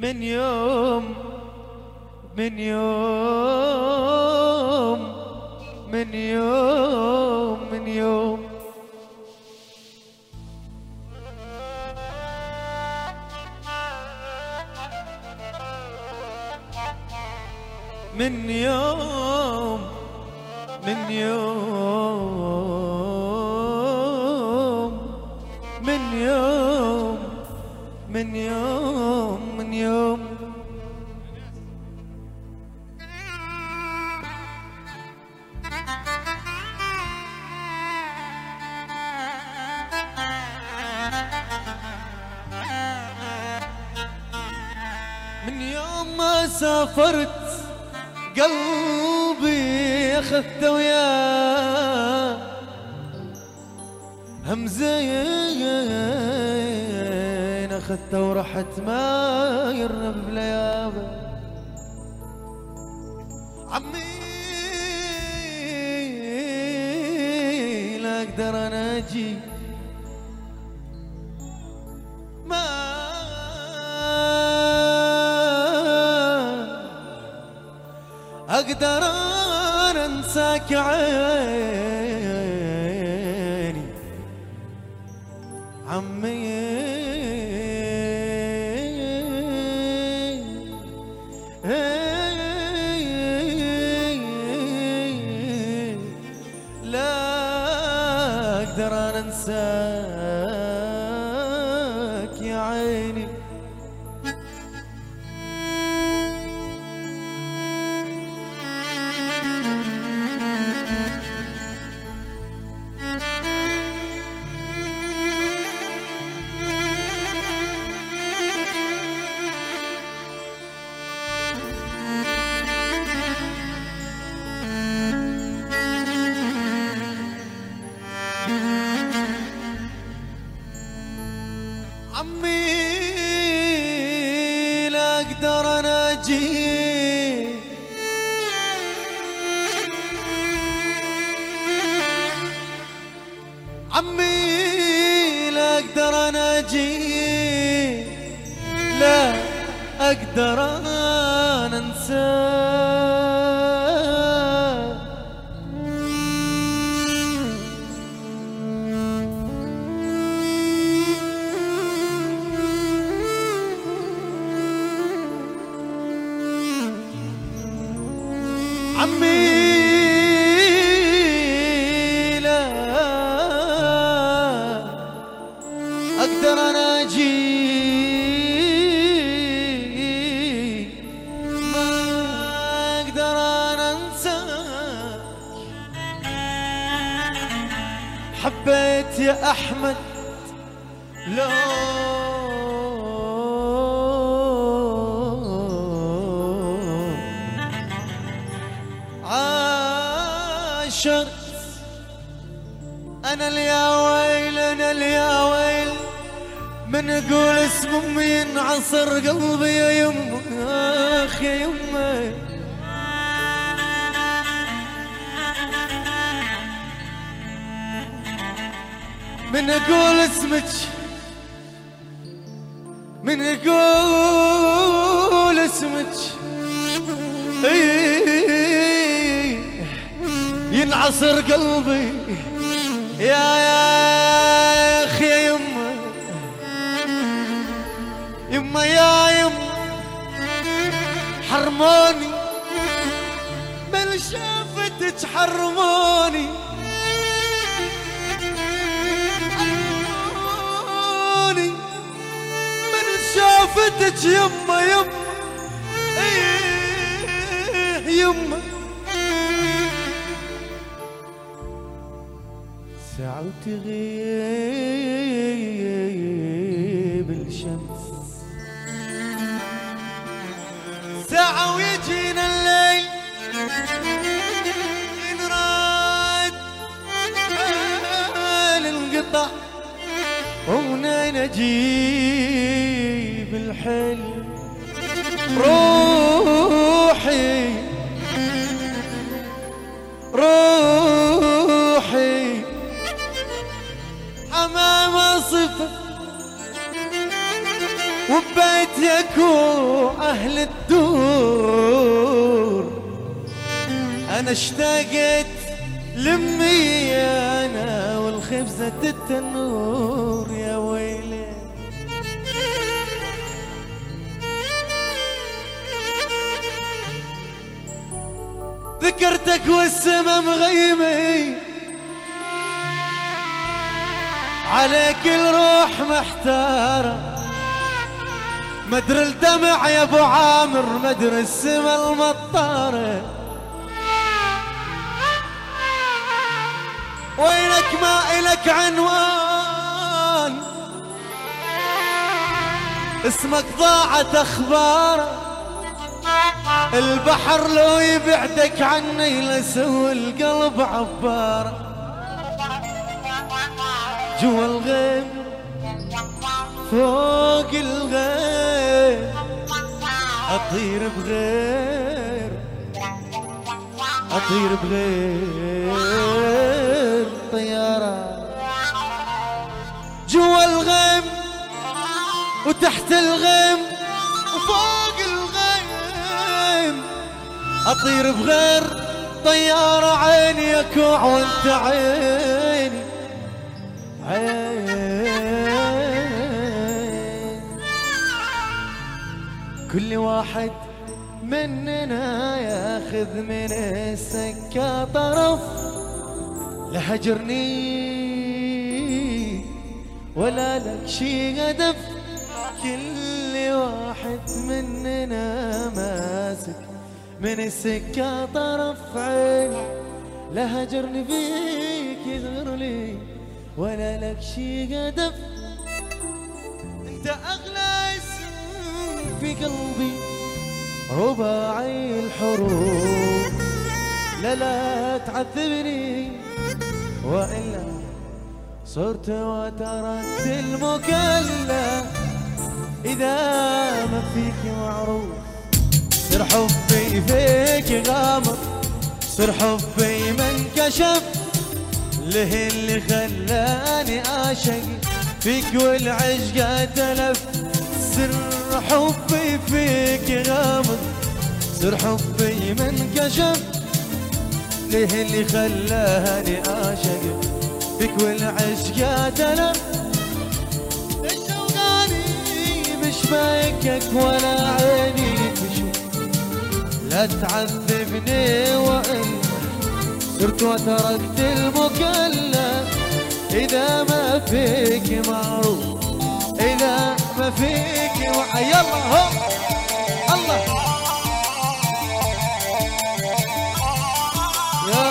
من يوم من يوم من يوم من يوم من يوم من يوم من يوم من يوم من يوم من يوم ما سافرت قلبي اخذته وياه همزين اخذته ورحت ما يرنب بليابه عمي لا اقدر انا اجي ما اقدر انا انساك عيني عمي لا اقدر انا انساك يا عيني عمي لا اقدر انا اجي عمي لا اقدر انا اجي لا اقدر انا انساك عمي لا اقدر انا اجي ما اقدر انا انساك حبيت يا احمد لو عاشرت انا اليا ويل انا اليا ويل من اقول اسم امي ينعصر قلبي يا يمه اخ يا يمه من اقول اسمك من اقول اسمك ينعصر قلبي يا اخي يا يمه يمه يا يمه حرموني من شافتك حرموني حرموني من شافتك يمه يمه يمه ساعة وتغيب الشمس ساعة ويجينا الليل ينراد الانقطاع ونين اجيب الحلم روحي روحي أمام صفة بيتك وأهل الدور، أنا اشتقت لأمي أنا والخبزة التنور يا ويلي. ذكرتك والسما مغيمي عليك الروح محتارة، مدر الدمع يا ابو عامر مدر السما المطارة، وينك ما إلك عنوان اسمك ضاعت اخباره، البحر لو يبعدك عني لسوي القلب عباره، جوا الغيم فوق الغيم اطير بغير، اطير بغير طيارة، جوا الغيم وتحت الغيم وفوق الغيم اطير بغير طيارة، عيني يكوع وانت عيني عين. كل واحد مننا ياخذ من السكة طرف، لهجرني ولا لك شي هدف، كل واحد مننا ماسك من السكة طرف، عين لهجرني فيك يغر لي ولا لك شي هدف، انت اغلى اسم في قلبي رباعي الحروف، لا تعذبني والا صرت وتركت المكلف، اذا ما فيك معروف سر حبي فيك غامر، سر حبي من كشف له اللي خلاني اعشق فيك والعشق تلف، سر حبي فيك غامض، سر حبي من كشف له اللي خلاني اعشق فيك والعشق تلف، الشوقاني مش بايكك ولا عيني تشوف، لا تعذبني وإلا صرت وتركت المكلف، إذا ما فيك معروف إذا ما فيك يلا هو الله يا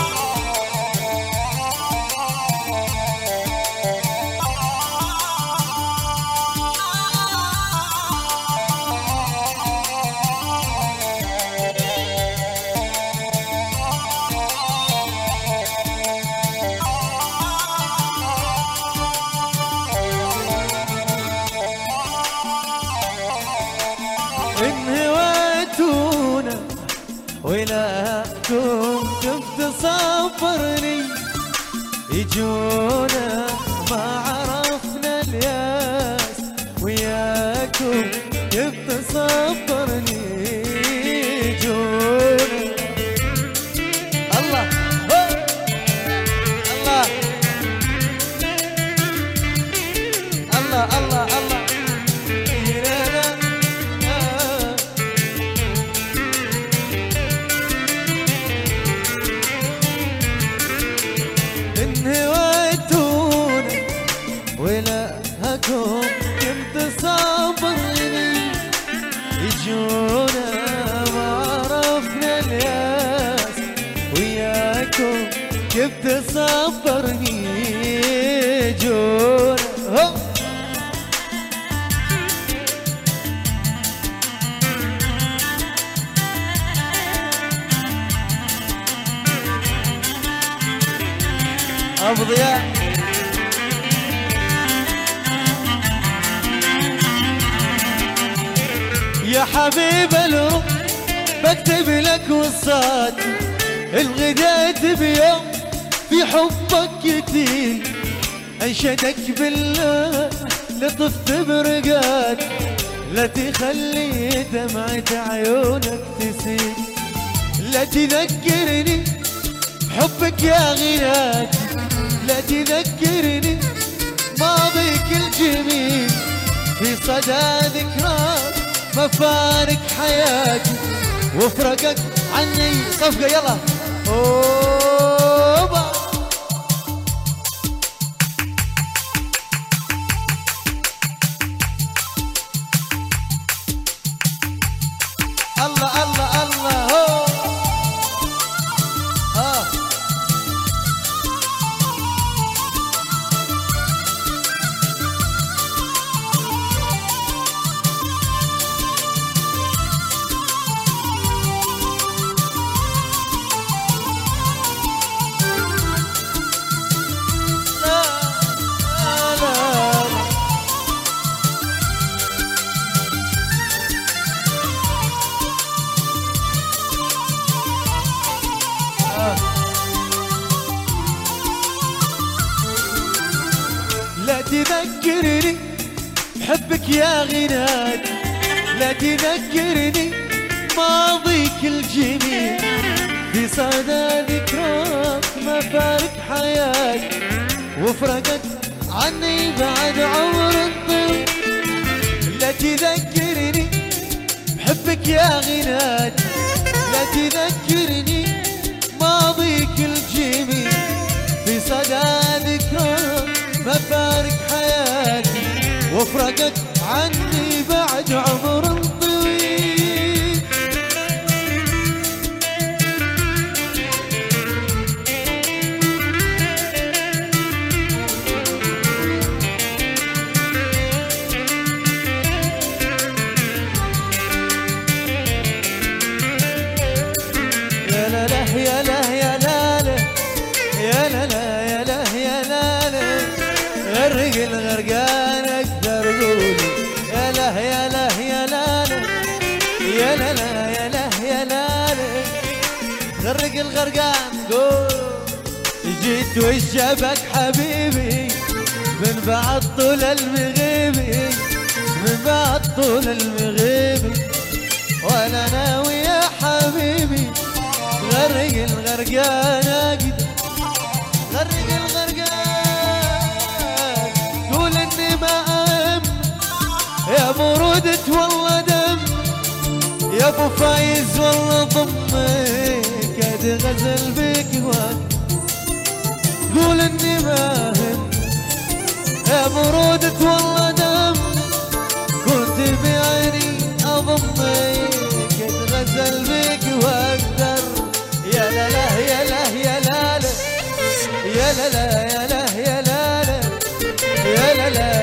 انهويتونا ولا كنتم تصبرني، يجونا ما عرفنا الياس وياكم كيف تصبرني، يجونا الله الله الله الله الله انهويتونا ولا هكم كنت صابرني، يجونا ما عرفنا الياس وياكم كيف تصبرني، يجونا ابو ضياء يا حبيب الروح، بكتب لك وصات الغديت بيوم في حبك كتير، انشدك بالله لطفت برقات لا تخلي دمعة عيونك تسيل، لا تذكرني حبك يا غناتي، لا تذكرني ماضيك الجميل في صدى ذكراك ما فارق حياتي وفرقك عني صفقة. يلا أوبا الله الله الله هو لا تذكرني بحبك يا غناتي، لا تذكرني ماضيك الجميل في صدى ذكراك ما فارق حياتي وفرقت عني بعد عمر طويل. لا تذكرني بحبك يا غناتي، لا تذكرني ماضيك الجميل في صدى ذكراك ما فارق حياتي وفرقت عني بعد عمر طويل. يا لا لا يا لا يا لا لا يا لا لا يا لا يا لا لا غرق الغرقان اقدر قولي. يا لا يا لا يا لا لا يا لا لا يا لا يا لا لا غرق الغرقان قول. جيت وشبك حبيبي من بعد طول المغيبي، من بعد طول المغيبي وانا ناوي يا حبيبي غرق الغرقان اقدر، غرق الغرقان قول اني ما اهم يا برودة والله دم، يا ابو فايز والله ضمك اتغزل بك وقت. قول اني ما اهم يا برودة والله دم، كنت بعيني اضمك اتغزل بك واقدر. يا لا لا يا لا يا لا لا يا لا لا يا لا يا لا لا يا لا لا